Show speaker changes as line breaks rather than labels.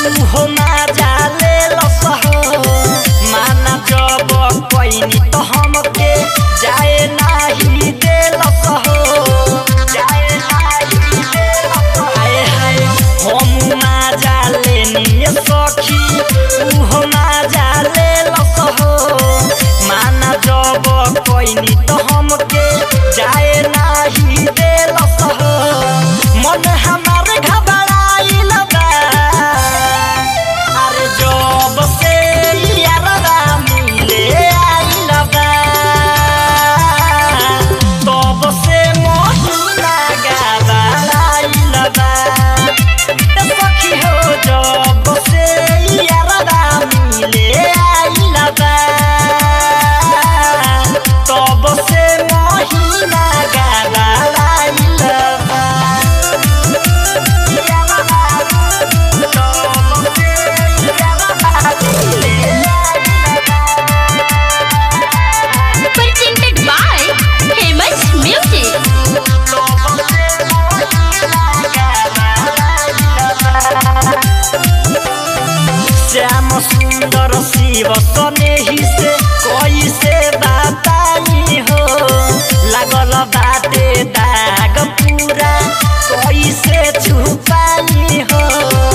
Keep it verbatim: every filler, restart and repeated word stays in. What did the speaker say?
हो मजा ले लसहो माना जब कोइनी तो हमके जाए नाही दे लसहो जाए नाही दे लसहो हाय हाय हम मजा लेनी सखी हो मजा ले लसहो माना जब कोइनी तो हमके जाए नाही दे लसहो मन हमारे घबराइल बा अरे जब से यारवा मिले आइल बा तब से महीना घबराइल बा सखी हो जब से यारवा मिले आइल बा तब से महीना घबराइल बा
Presented by Famous Music.
Shyam सुंदर शिव स्नेही से कोई से बताई हो लागल बाटे दाग पूरा कोई से छुपाई हो।